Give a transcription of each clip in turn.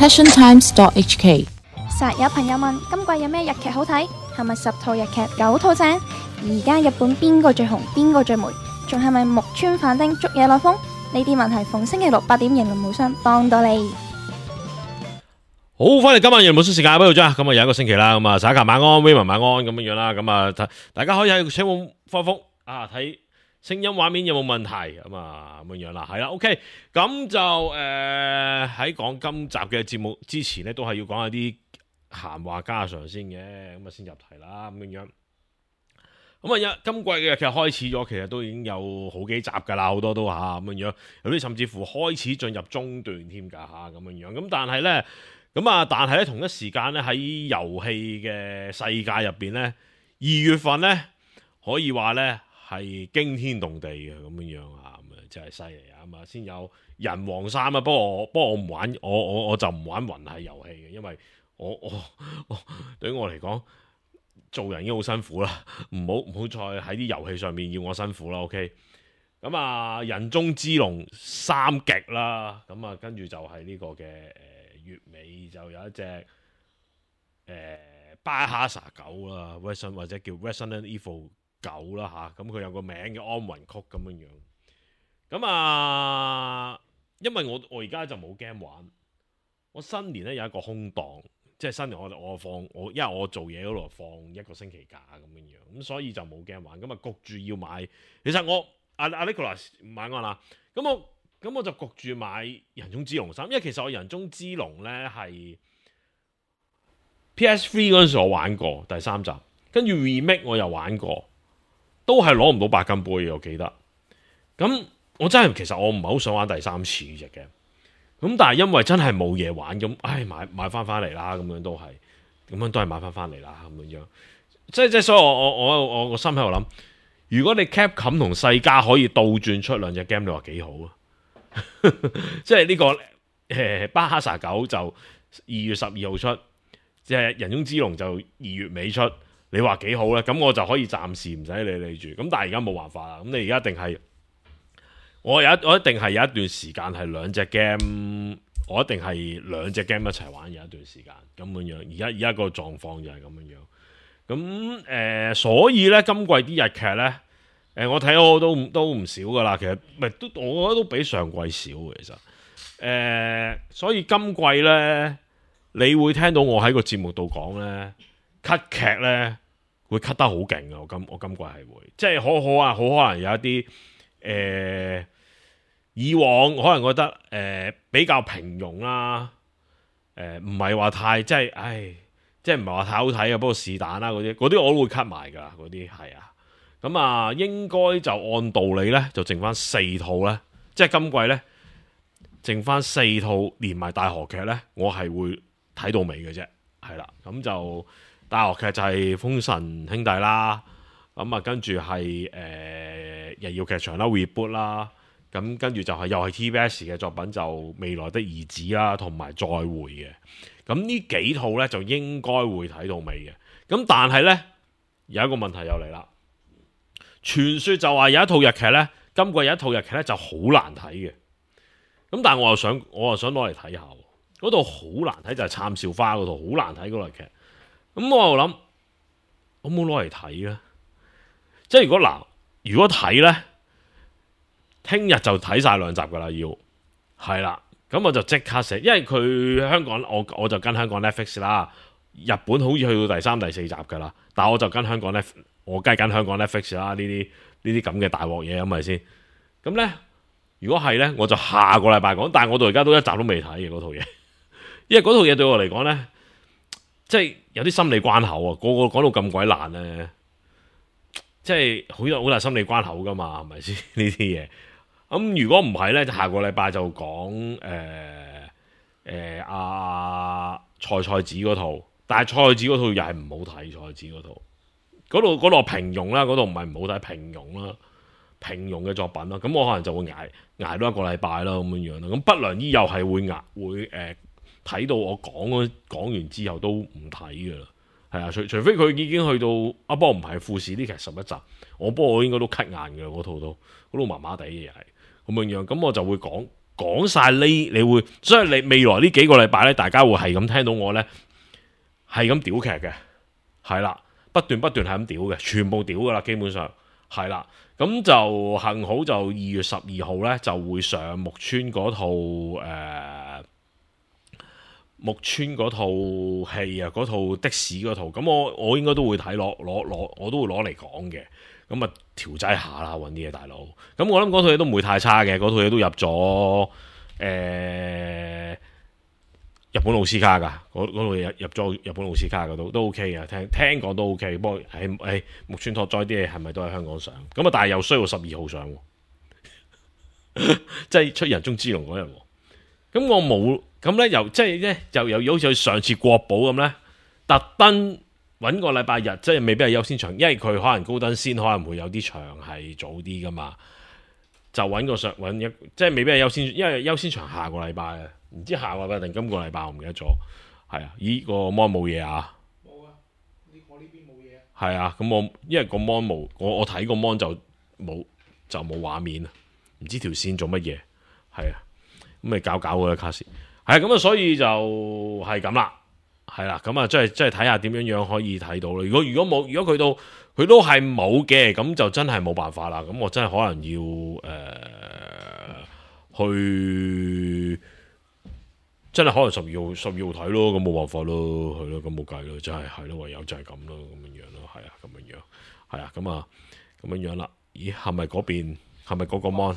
passiontimes.hk。 實有朋友問今季有咩日劇好睇？係咪10套日劇9套正？而家日本邊個最紅？邊個最霉？仲係咪木村反町捉野內風？呢啲問題逢星期六8點型論無雙幫到你。 好，翻嚟今晚型論無雙時間喺度啫。咁啊有一個星期啦，咁啊大家晚安 Raymond 晚安咁樣樣啦。咁啊大家可以喺請我復復啊睇聲音畫面有冇問題咁啊咁樣樣啦。係啦 ，OK。咁就喺講今集嘅節目之前呢，都係要講一啲閒話家常先嘅，咁啊先入題啦咁樣樣。咁啊今季嘅日劇開始咗，其實都已經有好幾集噶啦，好多都嚇咁樣樣，有啲甚至乎開始進入中段添㗎嚇咁樣樣。咁但係咧，同一時間咧喺遊戲嘅世界入邊咧，2月份咧可以話咧係驚天動地嘅咁樣樣啊，咁啊真係犀利啊！咁啊先有人王3啊，不過我唔玩，我就唔玩魂系遊戲嘅，因為我對於我嚟講，做人已經好辛苦啦，唔好再喺啲遊戲上面要我辛苦啦。OK， 咁啊人中之龍3極啦，咁啊跟住就係呢個嘅月尾就有一隻巴哈薩9啦 ，Resident 或者叫 Resident Evil 9啦嚇，咁佢有個名嘅安魂曲咁樣樣。咁啊，因為我而家就冇 game 玩，我新年咧有一個空檔。即係新年我放因為我做嘢嗰度放1個星期假咁樣樣，咁所以就冇 game 玩，咁啊焗住要買。其實我阿 Nicholas 買我啦，咁我就焗住買人中之龍3，因為其實我人中之龍咧係 PS3 嗰陣時我玩過第3集，跟住 remake 我又玩過，都係攞唔到白金杯嘅，我記得。咁我真係其實我唔係好想玩第3次嘅。咁但係因為真係冇嘢玩，咁買翻嚟啦，咁樣都係買翻嚟啦，咁樣樣。即係所以我個心喺度諗，如果你 Capcom 同世嘉可以倒轉出兩隻 game， 你話幾好啊？即係呢個巴哈薩9就2月12號出，即係人中之龍就2月尾出，你話幾好咧？咁我就可以暫時唔使理你住。咁但係而家冇辦法啦，咁你而家一定係。我一定係有一段時間係2隻 game， 我一定係2隻 game 一齊玩有一段時間咁樣樣。而家個狀況就係咁樣樣。咁所以咧今季啲日劇咧，我睇我都唔少噶啦。其實我覺得都比上季少嘅其實。所以今季咧，你會聽到我喺個節目度講咧，cut 劇咧會 cut 得好勁啊！我今季係會，即係好可能有一啲以往可能覺得比較平庸啦，唔係話太即係唔係話太好睇啊，不過是但啦嗰啲我都會 cut 埋㗎，嗰啲係啊。咁啊應該就按道理咧就剩翻4套咧，即係今季咧剩翻4套連埋大河劇咧，我係會睇到尾嘅啫，係啦。咁就大河劇就係豐臣兄弟啦，咁啊跟住係日曜劇場啦 reboot 啦。咁跟住就係又係 TBS 嘅作品，就未來的兒子啦，同埋再會嘅。咁呢幾套呢，就應該會睇到尾嘅。咁但係呢，有一個問題又嚟啦。傳說就話有一套日劇呢，今季有一套日劇呢就好難睇嘅。咁但係我又想攞嚟睇下，嗰套好難睇就係杉咲花嗰套好難睇嗰套日劇。咁我又諗，我冇攞嚟睇啦。即係如果睇呢。聽日就睇晒2集噶啦，要係啦，咁我就即刻寫，因為佢香港我就跟香港 Netflix 啦，日本好似去到第3、第4集噶啦，但係我就跟香港 Netflix，我梗係跟香港 Netflix 啦，呢啲咁嘅大鑊嘢咁咪先。咁咧，如果係咧，我就下個禮拜講，但係我到而家都一集都未睇嘅嗰套嘢，因為嗰套嘢對我嚟講咧，即係有啲心理關口啊，個個講到咁鬼爛咧，即係好大心理關口噶嘛，係咪先呢啲嘢？咁如果唔係咧，下個禮拜就講菜子嗰套，但係菜子嗰套又係唔好睇，菜子嗰套嗰度平庸啦，嗰度唔係唔好睇，平庸啦，平庸嘅作品啦，咁我可能就會捱多1個禮拜啦，咁樣樣啦。咁不良醫又係會睇到我講完之後都唔睇噶啦，係啊，除非佢已經去到不過唔係富士啲劇11集，不過我應該都 cut 硬嘅嗰套都麻麻地嘅又係。咁樣樣，咁我就會講講晒呢，你會，所以你未來呢幾個禮拜呢，大家會係咁聽到我呢，係咁屌劇嘅，係啦，不斷係咁屌嘅，全部屌噶啦，基本上係啦。咁就幸好就2月12號呢，就會上木村嗰套木村嗰套戲啊，嗰套的士嗰套，咁我應該都會睇我都會攞嚟講嘅。咁啊調劑下啦，揾啲嘢大佬。咁我諗嗰套嘢都唔會太差嘅，嗰套嘢都入咗日本奧斯卡㗎，嗰套嘢入咗日本奧斯卡嗰度都 OK 嘅，聽講都 OK。不過木村拓哉啲嘢係咪都喺香港上？咁啊，但係又需要12號上，即係出人中之龍嗰日。咁我冇，咁咧又即係咧又好似上次國寶咁咧，特登揾個禮拜日，即係未必係優先場，因為佢可能高登先可能會有啲場係早啲噶嘛，就揾一即係未必係優先，因為優先場下個禮拜啊，唔知下個禮拜定今個禮拜我唔記得咗，係啊，咦個 mon 冇嘢啊？冇啊，我呢邊冇嘢啊。係啊，咁我因為個 mon 冇，我睇個 mon 就冇畫面啊，唔知條線做乜嘢，係啊。咁咪搞嗰個卡士，係啊，咁啊，所以就係咁啦，係啦，咁啊，即係睇下點樣可以睇到咯。如果冇，如果佢都係冇嘅，咁就真係冇辦法啦。咁我真係可能要去，真係可能12號睇咯。咁冇辦法咯，係咯，咁冇計咯，真係係咯，唯有就係咁咯，咁樣咯，係啊，咁樣，係啊，咁啊，咁樣啦。咦，係咪嗰邊？係咪嗰個 mon？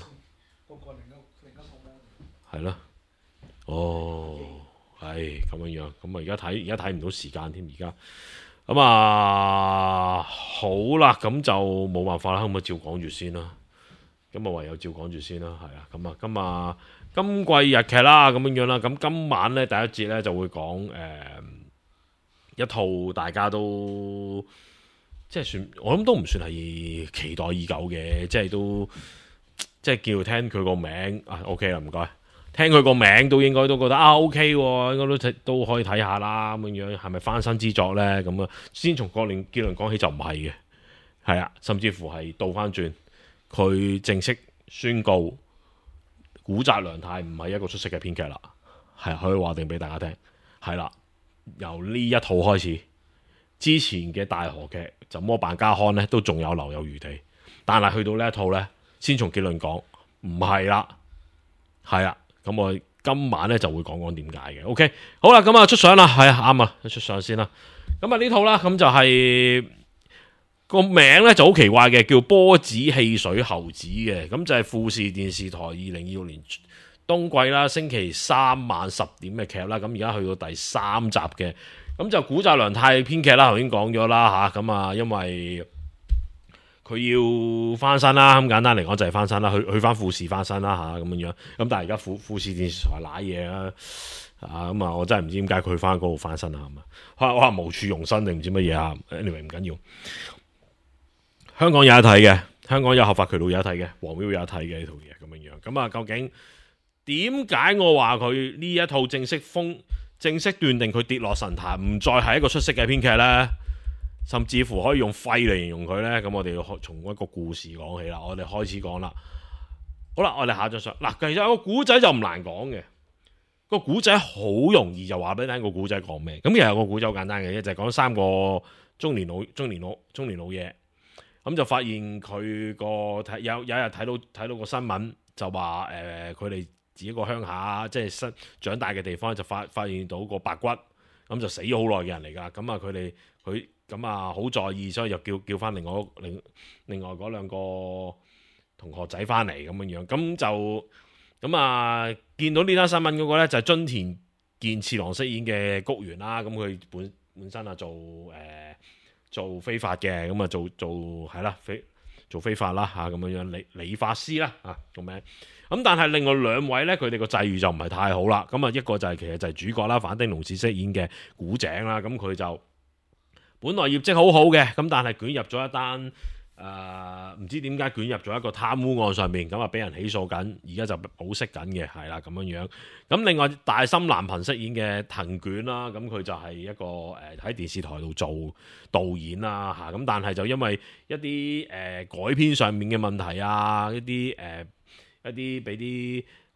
係咯，哦，係咁樣，咁啊而家睇唔到時間添，而家咁啊好啦，咁就冇辦法啦，咁咪照講住先啦，咁啊唯有照講住先啦，係啊，咁啊今季日劇啦，咁樣啦，咁今晚呢，第一節呢就會講一套大家都即係算，我諗都唔算係期待已久嘅，即係都即係叫聽佢個名啊 ，OK 啦，唔該。聽佢個名都應該都覺得OK 喎，應該都可以睇下啦，咁樣係咪翻身之作呢？咁啊，先從結論講起就唔係嘅，係啊，甚至乎係倒翻轉，佢正式宣告古澤良太唔係一個出色嘅編劇啦，係可以話定俾大家聽，係啦，由呢一套開始，之前嘅大河劇就麼辦家康呢都仲有留有餘地，但係去到呢一套呢，先從結論講唔係啦，係啊。咁我今晚咧就會講點解嘅 ，OK， 好啦，咁啊出相啦，係啊啱啊，出相先啦。咁啊呢套啦，咁就係個名咧就好奇怪嘅，叫波子汽水猴子嘅，咁就係富士電視台2026年冬季啦，星期3晚10點嘅劇啦。咁而家去到第3集嘅，咁就古澤良太編劇啦，頭先講咗啦吓，咁啊因為佢要翻身啦，咁簡單嚟講就係翻身啦，去翻富士翻身啦吓，咁樣。咁但係而家富士電視台瀨嘢啦，咁啊我真係唔知點解佢去翻嗰度翻身啊，可能無處容身定唔知乜嘢啊。anyway 唔緊要，香港有得睇嘅，香港有合法渠道有得睇嘅，黃標有得睇嘅呢套嘢咁樣。咁啊究竟點解我話佢呢一套正式斷定佢跌落神壇，唔再係一個出色嘅編劇呢？甚至乎可以用廢嚟形容佢呢。咁我哋要從一個故事講起啦。我哋開始講啦。好啦，我哋下張相嗱，其實個古仔就唔難講嘅。個古仔好容易就話俾你聽個古仔講咩。咁其實個古仔好簡單嘅，就係講3個中年老嘢，咁就發現佢個有一日睇到個新聞，就話佢哋自己個鄉下即係長大嘅地方就發現到個白骨，咁就死咗好耐嘅人嚟㗎。咁啊佢咁啊，好在意，所以就叫翻另外嗰2個同學仔翻嚟咁樣，咁就咁啊，見到呢單新聞嗰個咧就係津田健次郎飾演嘅谷原啦，咁佢本身啊做非法嘅，咁啊做係啦做非法啦嚇咁樣理髮師啦嚇個名，咁但係另外2位咧，佢哋個際遇就唔係太好啦，咁啊一個就係其實就係主角啦，反町隆史飾演嘅古井啦，咁佢就本來業績好好嘅，咁但係捲入咗一單唔知點解捲入咗一個貪污案上面，咁啊俾人起訴緊，而家就保釋緊嘅，係啦咁樣。咁另外大森南朋飾演嘅藤卷啦，咁佢就係一個喺電視台度做導演啦嚇，咁但係就因為一啲改編上面嘅問題啊，一啲俾啲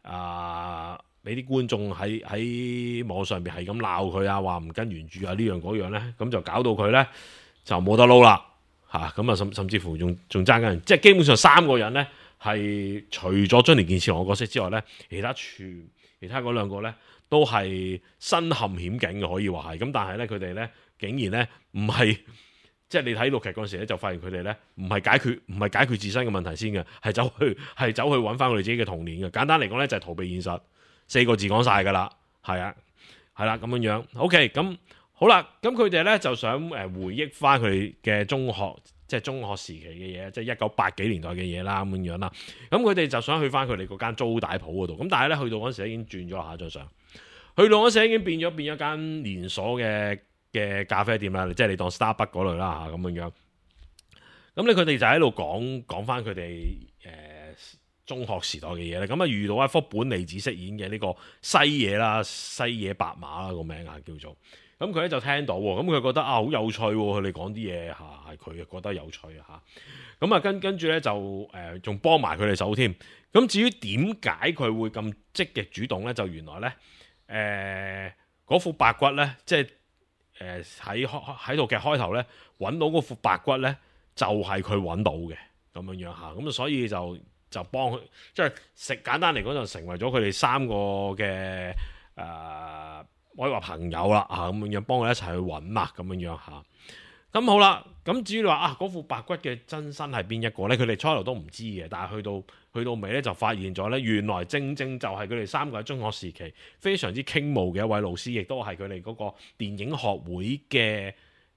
俾啲觀眾喺網上邊係咁鬧佢啊，話唔跟原著啊呢樣嗰樣呢，咁就搞到佢呢就冇得撈啦嚇，咁啊甚至乎仲爭緊，即係基本上3個人呢，係除咗津田健次郎嘅角色之外呢，其他嗰2個呢，都係身陷險境嘅，可以話係咁，但係呢，佢哋呢，竟然呢，唔係。即係你睇到劇嗰陣時咧，就發現佢哋咧唔係解決自身嘅問題先嘅，係走去揾翻佢哋自己嘅童年嘅。簡單嚟講咧，就係逃避現實，4個字講晒㗎啦，係啦咁樣。OK，咁好啦，咁佢哋咧就想回憶翻佢哋嘅中學，即係中學時期嘅嘢，即係1980幾年代嘅嘢啦咁樣啦。咁佢哋就想去翻佢哋嗰間租帶鋪嗰度。咁但係咧去到嗰陣時已經轉咗下張相，去到嗰陣時已經變咗一間連鎖嘅咖啡店啦，即係你當 Starbucks 嗰類啦嚇咁樣。咁咧佢哋就喺度講翻佢哋中學時代嘅嘢咧。咁啊遇到一幅本利子飾演嘅呢個西野白馬啦個名啊叫做。咁佢咧就聽到喎，咁佢覺得好有趣喎，佢哋講啲嘢嚇係佢覺得有趣嚇。咁啊跟住咧就仲幫埋佢哋手添。咁至於點解佢會咁積極主動咧？就原來咧嗰副白骨咧，即係喺度嘅開頭咧，揾到嗰副白骨咧，就係佢揾到嘅咁樣嚇，咁所以就幫佢，即係簡單嚟講就成為咗佢哋3個嘅可以話朋友啦嚇，咁樣幫佢一齊去揾啦咁樣嚇。咁好啦，咁至於你話嗰副白骨嘅真身係邊一個咧？佢哋初頭都唔知嘅，但係去到尾咧就發現咗咧，原來正就係佢哋3個喺中學時期非常之傾慕嘅一位老師，亦都係佢哋嗰個電影學會嘅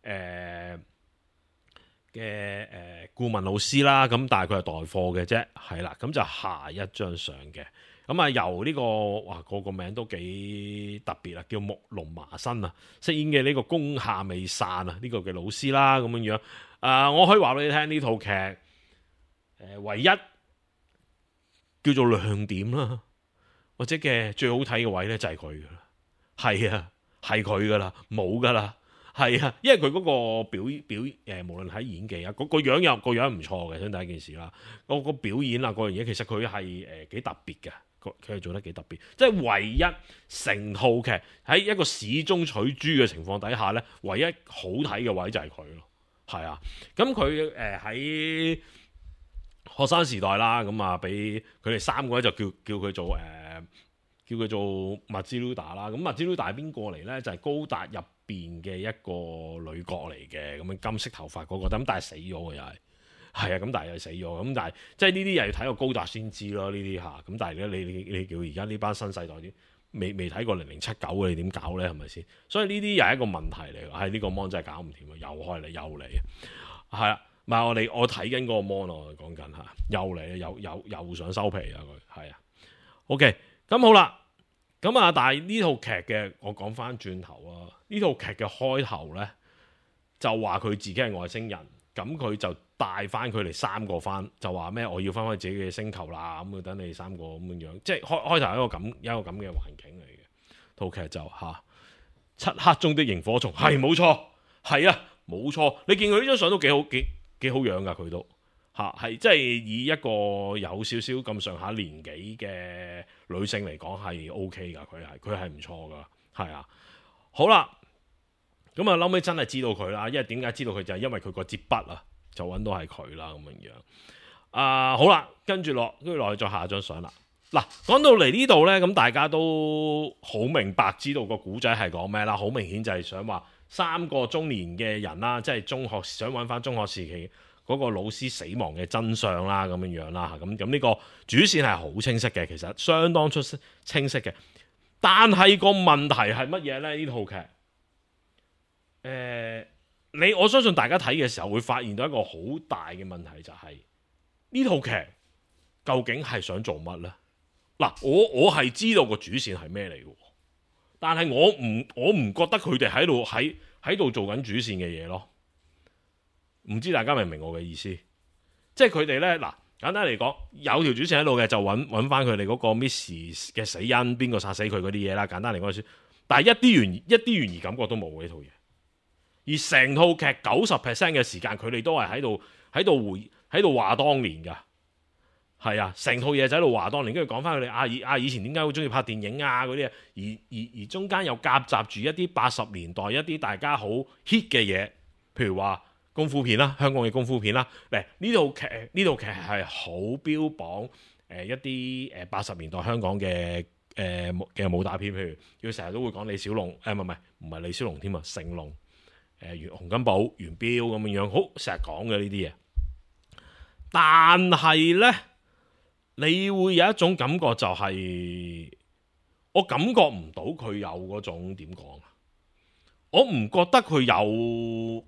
顧問老師啦。咁但係佢係代課嘅啫，係啦。咁就下一張相嘅。咁啊由呢個個名都幾特別啦，叫木龍麻生啊，飾演嘅呢個宮下美散啊，呢個嘅老師啦咁樣樣。我可以話俾你聽呢套劇唯一叫做亮點啦，或者嘅最好睇嘅位咧就係佢噶啦，係啊，係佢噶啦，冇噶啦，係啊，因為佢嗰個表無論喺演技啊，個樣唔錯嘅，先第一件事啦，個表演啊嗰樣嘢，其實佢係幾特別嘅，佢係做得幾特別，即係唯一成套劇喺一個市中取豬嘅情況底下咧，唯一好睇嘅位就係佢咯，係啊，咁佢喺學生時代啦，咁啊，俾佢哋3個咧就叫佢做叫佢做麥茲魯達啦。咁麥茲魯達係邊個嚟咧？就係高達入邊嘅一個女角嚟嘅，咁樣金色頭髮嗰個，咁但係死咗嘅又係啊，咁但係又死咗，咁但係即係呢啲又要睇個高達先知咯，呢啲嚇。咁但係咧，你叫而家呢班新世代啲未睇過0079嘅，你點搞咧？係咪先？所以呢啲又係一個問題嚟，係呢個 mon 真係搞唔掂啊！又開嚟又嚟，係啊。唔係我睇緊嗰個 mon 我講緊嚇，又嚟又想收皮啊佢，係啊 OK 咁好啦，咁啊但係呢套劇嘅我講翻轉頭啊，呢套劇嘅開頭咧就話佢自己係外星人，咁佢就帶翻佢哋3個翻，就話咩我要翻返自己嘅星球啦，咁等你3個咁樣，即係開頭係一個咁嘅環境嚟嘅，套劇就漆黑中的螢火蟲係冇錯，係啊冇錯，你見佢呢張相都幾好樣噶，佢都係即係以一個有少少咁上下年紀嘅女性嚟講係 OK 噶，佢係唔錯噶，係啊。好啦，咁啊，後尾真係知道佢啦，因為點解知道佢就係因為佢個支筆啊，就揾到係佢啦咁樣。好啦，跟住落去再下張相啦。嗱，講到嚟呢度呢，咁大家都好明白知道個古仔係講咩啦，好明顯就係想話3個中年嘅人啦，即係中學想揾翻中學時期嗰個老師死亡嘅真相啦，咁樣樣啦，咁呢個主線係好清晰嘅，其實相當清晰嘅。但係個問題係乜嘢呢？呢套劇，我相信大家睇嘅時候會發現到一個好大嘅問題，就係呢套劇究竟係想做乜呢？嗱，我係知道個主線係咩嚟嘅。但係我唔覺得佢哋喺度做緊主線嘅嘢咯，唔知大家明唔明我嘅意思？即係佢哋呢，嗱，簡單嚟講，有條主線喺度嘅就揾翻佢哋嗰個 Miss 嘅死因，邊個殺死佢嗰啲嘢啦。簡單嚟講，但係一啲懸疑感覺都冇呢套嘢。而成套劇90% 嘅時間，佢哋都係喺度話當年㗎， 係啊，成套嘢就喺度話當年，跟住講翻佢哋以前點解會中意拍電影啊嗰啲啊，而中間又夾雜住一啲80年代一啲大家好 hit 嘅嘢，譬如話功夫片啦，香港嘅功夫片啦，呢套劇係好標榜一啲80年代香港嘅武打片，譬如佢成日都會講李小龍，唔係李小龍添啊，成龍、洪金寶、元彪咁樣，好成日講嘅呢啲嘢，但係呢。你會有一種感覺就係、我感覺唔到佢有嗰種點講啊，我唔覺得佢有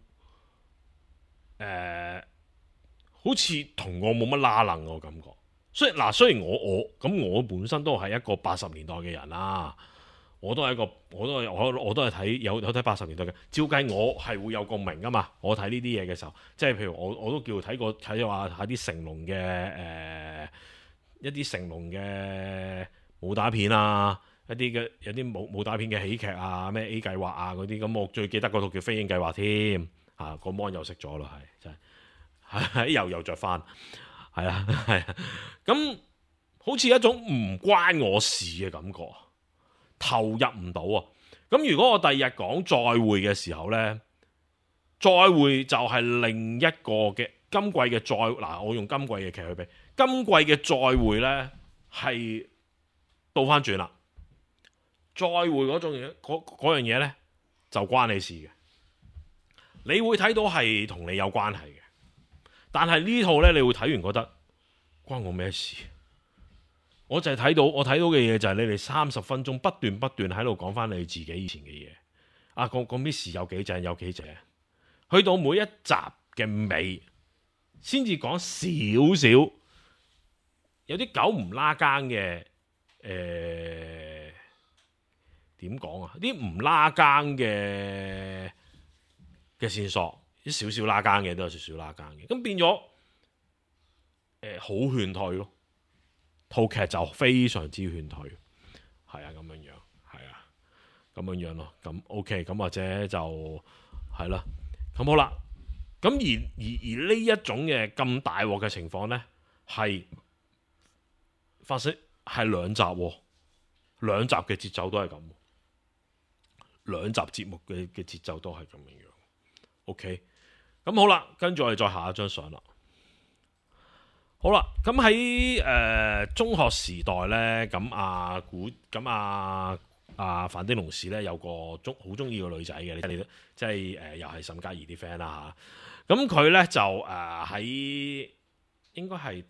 好似同我冇乜拉楞嘅感覺。雖然我本身都係一個80年代嘅人啦，我都係睇有睇80年代嘅，照計我係會有共鳴噶嘛。我睇呢啲嘢嘅時候，即係譬如我都叫睇話睇啲成龍嘅一啲成龍嘅武打片啊，有啲武打片嘅喜劇啊，咩 A 計劃啊嗰啲，咁我最記得嗰套叫《飛鷹計劃》添，個 mon 又熄咗咯，係真係又着翻，係啊，咁好似一種唔關我事嘅感覺，投入唔到啊。咁如果我第二日講再會嘅時候呢，再會就係另一個嘅今季嘅我用今季嘅劇去比。今季嘅再會呢，係倒翻轉啦，再會嗰樣嘢呢，就關你事嘅，你會睇到係同你有關係嘅，但係呢套呢，你會睇完覺得關我咩事？我睇到嘅嘢就係你哋30分鐘不斷喺度講翻你自己以前嘅嘢，個 Miss 有幾正，去到每一集嘅尾先至講少少。有啲狗唔拉更嘅，點講啊？啲唔拉更嘅線索，啲少拉更嘅都有少少拉更嘅，咁變咗好勸退咯。套劇就非常之勸退，係啊咁樣樣，係啊咁樣樣咯。咁 OK，咁或者就係啦。咁好啦，咁而呢一種嘅咁大鑊嘅情況呢，係發生係2集喎，2集嘅節奏都係咁，2集節目嘅節奏都係咁樣樣。OK，咁好啦，跟住我哋再下一張相啦。好啦，咁喺中學時代呢，咁范丁龍士呢，有個好中意個女仔嘅，即係又係沈嘉怡啲 friend 啦嚇。咁佢呢，就喺應該係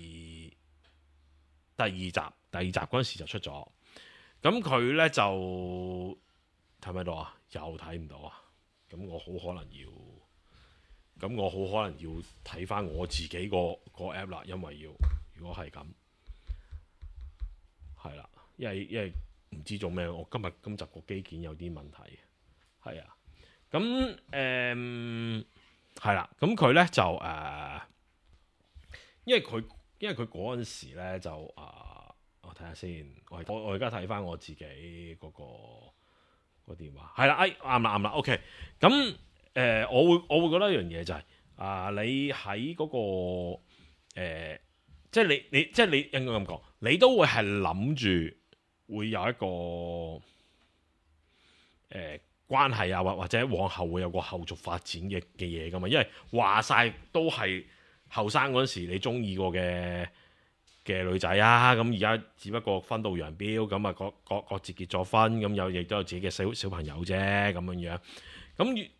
第二集嗰陣時就出咗。咁佢呢，就睇唔睇到啊？又睇唔到啊？咁我好可能要睇翻我自己個 app 啦，因為如果係咁，係啦，因為唔知做咩，我今集個機件有啲問題，係啊，咁係啦，咁佢咧就因為佢嗰陣時咧就我睇下先，我而家睇翻我自己嗰個電話，係啦，啱啦 ，OK， 咁。我會覺得一樣嘢就係、你喺嗰、個即係你應該咁講，你都會係諗住會有一個關係啊，或者往後會有個後續發展嘅嘢噶嘛，因為話晒都係後生嗰陣時你中意過嘅女仔啊，咁而家只不過分道揚鑣，咁啊各自結咗婚，咁亦都有自己嘅小朋友啫，咁樣樣，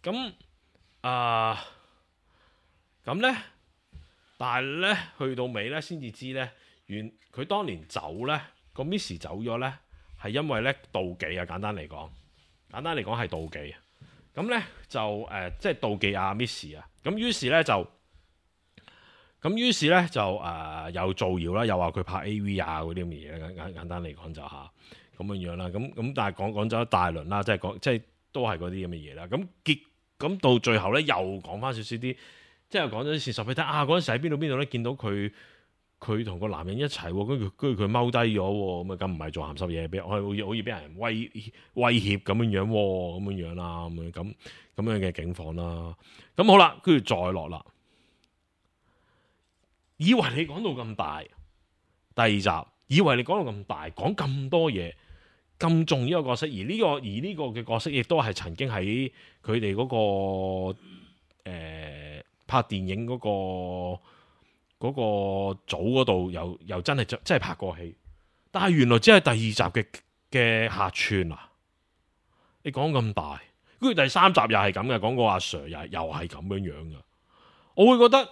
咁咧，但係咧去到尾咧先至知咧，佢當年走咧，個 Miss 走咗咧，係因為咧妒忌啊！簡單嚟講係妒忌啊！咁咧就即係妒忌阿 Miss 啊！咁於是咧就又造謠啦，又話佢拍 AV 啊嗰啲咁嘅嘢，簡單嚟講就咁樣樣啦。咁但係講咗一大輪啦，即係都係嗰啲咁嘅嘢啦。咁到最後咧，又講翻少少啲，即係講咗啲事實俾你睇啊！嗰陣時喺邊度咧，見到佢同個男人一齊喎，跟住佢踎低咗喎，咁啊咁唔係做鹹濕嘢，俾我好似俾人威脅咁樣樣喎，咁樣樣啦，咁樣嘅境況啦。咁好啦，跟住再落啦。 以為你講到咁大，第二集以為你講到咁大，講咁多嘢，咁重要一個角色，而呢個嘅角色亦都係曾經喺佢哋嗰個拍電影嗰個組嗰度又真係拍過戲，但係原來只係第二集嘅客串啊！你講咁大，跟住第三集又係咁嘅，講個阿 Sir 又係咁樣噶，我會覺得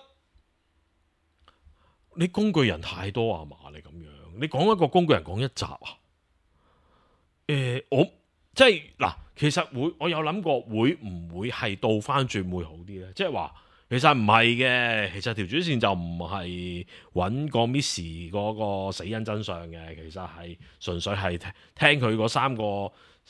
你工具人太多啊嘛！你咁樣，你講一個工具人講一集啊？我即係嗱，其實我有諗過會唔會係倒翻轉會好啲呢？即係話其實唔係嘅，其實條主線就唔係揾個 Miss 嗰個死因真相嘅，其實係純粹係聽佢嗰三個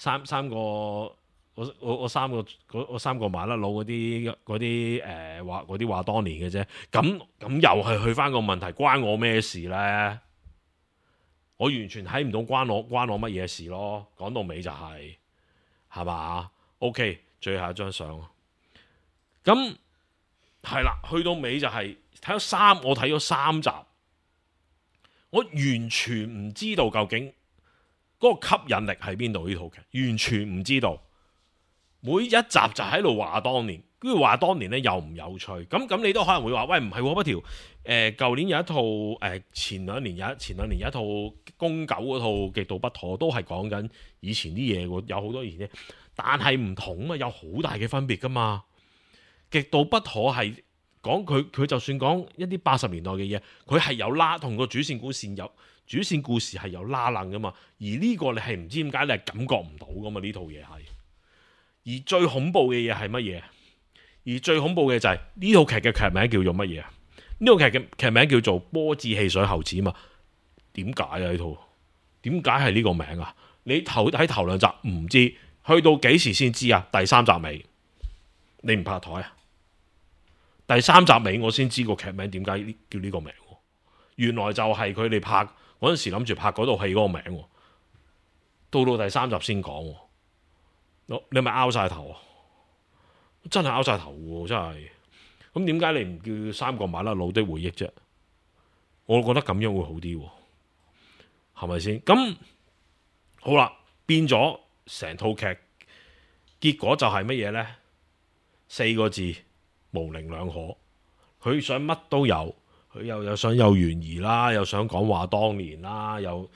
麻甩佬嗰啲話當年嘅啫。咁又係去翻個問題，關我咩事呢？我完全睇唔到關我乜嘢事咯。講到尾就係嘛 ？OK， 最後一張相。咁係啦，去到尾就係我睇咗三集，我完全唔知道究竟嗰個吸引力喺邊度。呢套劇完全唔知道，每一集就喺度話當年，跟住話當年咧又唔有趣。咁你都可能會話，喂，唔係嗰條舊年有一套前兩年有一套公狗嗰套極度不妥，都係講緊以前啲嘢喎，有好多以前啫，但係唔同啊，有好大嘅分別噶嘛。極度不妥係講佢就算講一啲80年代嘅嘢，佢係有同個主線故事係有拉楞噶嘛。而呢個你係唔知點解你係感覺唔到噶嘛，呢套嘢係。而最恐怖嘅嘢係乜嘢？而最恐怖嘅就係呢套劇嘅劇名叫做乜嘢？呢套劇嘅劇名叫做波智汽水猴子嘛？點解啊？呢套點解係呢個名啊？你喺頭兩集唔知，去到幾時先知啊？第三集尾你唔拍台啊？第三集尾我先知個劇名點解叫呢個名，原來就係佢哋拍嗰陣時諗住拍嗰套戲嗰個名，到第三集先講。你咪拗晒頭啊！真係拗晒頭喎，真係。咁點解你唔叫三個麻甩佬的回憶啫？我覺得咁樣會好啲，係咪先？咁好啦，變咗成套劇，結果就係乜嘢呢？4個字，模棱兩可。佢想乜都有，佢又想有懸疑啦，又想講話當年啦，又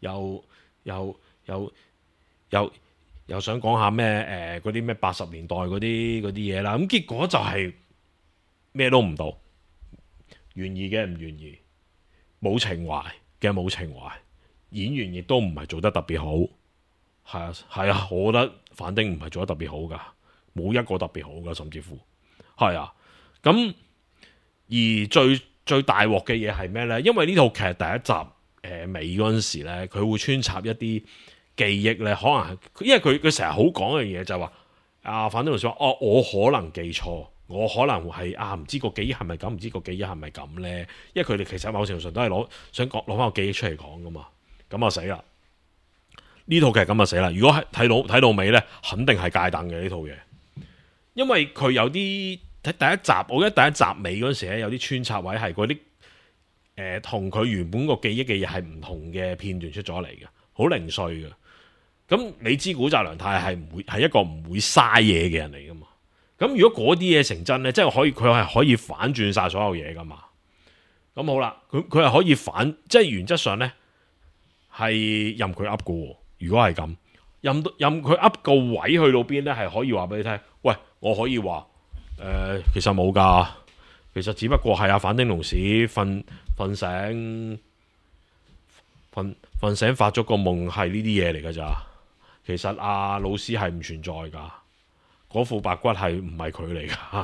想講下咩嗰啲咩80年代嗰啲嘢啦。咁結果就係咩都唔到，懸疑嘅唔懸疑，冇情懷嘅冇情懷，演員亦都唔係做得特別好。係啊，我覺得反丁唔係做得特別好噶，冇一個特別好噶，甚至乎係啊。咁而最大鑊嘅嘢係咩呢？因為呢套劇第一集尾嗰陣時呢，佢會穿插一啲記憶呢，可能係因為佢成日好講嘅嘢就係話反丁老師話我可能記錯，我可能係唔知個記憶係咪咁，唔知個記憶係咪咁呢？因為佢哋其實某程度上都係想攞翻個記憶出嚟講噶嘛。咁啊死啦！呢套劇咁啊死啦！如果係睇到尾呢，肯定係戒燈嘅呢套嘢，因為佢有啲睇第一集，我記得第一集尾嗰時咧有啲穿插位係嗰啲同佢原本個記憶嘅嘢係唔同嘅片段出咗嚟嘅，好零碎嘅。咁你知古澤良太係一個唔會嘥嘢嘅人嚟噶嘛？咁如果嗰啲嘢成真呢，即係佢係可以反轉晒所有嘢噶嘛？咁好啦，佢係可以即係原則上呢，係任佢噏噶喎。如果係咁，任佢噏個位去到邊呢，係可以話俾你聽。喂，我可以話其實冇噶，其實只不過係反町隆史瞓醒發咗個夢係呢啲嘢嚟噶咋。其實老師係唔存在噶，嗰副白骨係唔係佢嚟噶？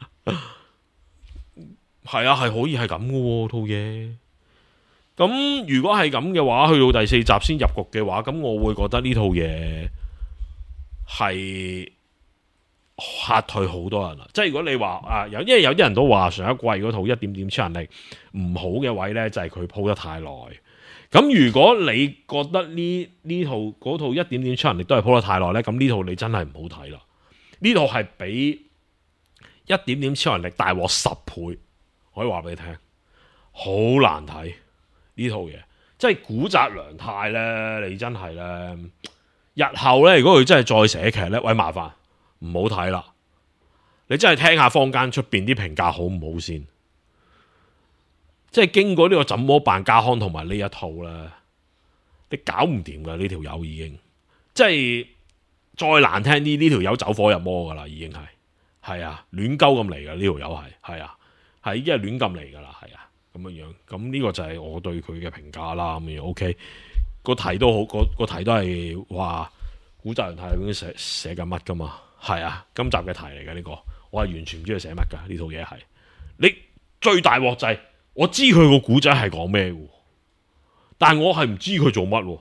係啊，係可以係咁噶套嘢。咁如果係咁嘅話，去到第4集先入局嘅話，咁我會覺得呢套嘢係嚇退好多人啦。即係如果你話因為有啲人都話上一季嗰套一點點超能力唔好嘅位呢，就係佢鋪得太耐。咁如果你覺得嗰套一點點超能力都係鋪得太耐呢，咁呢套你真係唔好睇啦。呢套係比一點點超能力大鑊10倍，可以話俾你聽。 好難睇呢套嘢，即係古澤良太呢，你真係呢，日後呢，如果佢真係再寫劇呢，喂，麻煩唔好睇啦，你真係聽下坊間出邊啲評價好唔好先，即係經過呢個怎麼辦家康同埋呢一套呢，你搞唔掂噶，呢條友已經，即係再難聽啲，呢條友走火入魔噶啦，已經係啊，亂鳩咁嚟噶，呢條友係啊，係已經係亂咁嚟噶啦，係啊。咁樣，咁呢個就係我對佢嘅評價啦。咁樣 OK，個題都好，個題都係話古澤良太嗰啲寫緊乜噶嘛？係啊，今集嘅題嚟嘅呢個，我係完全唔知佢寫乜噶。呢套嘢係你最大鑊就係我知佢個古仔係講咩嘅，但係我係唔知佢做乜，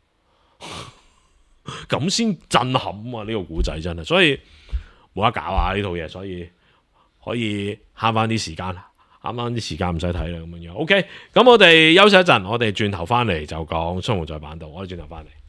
咁先震撼啊！呢個古仔真係，所以冇得搞啊！呢套嘢，所以可以慳翻啲時間。啱啱啲時間唔使睇啦，咁樣 OK，咁我哋休息一陣，我哋轉頭翻嚟就講《雙雄在版圖》，我哋轉頭翻嚟。